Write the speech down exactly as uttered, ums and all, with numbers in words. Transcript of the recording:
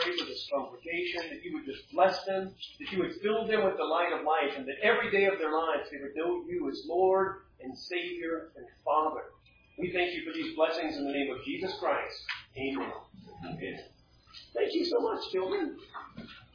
pray for this congregation, that you would just bless them, that you would fill them with the light of life, and that every day of their lives they would know you as Lord and Savior and Father. We thank you for these blessings in the name of Jesus Christ. Amen. Amen. Thank you so much, children.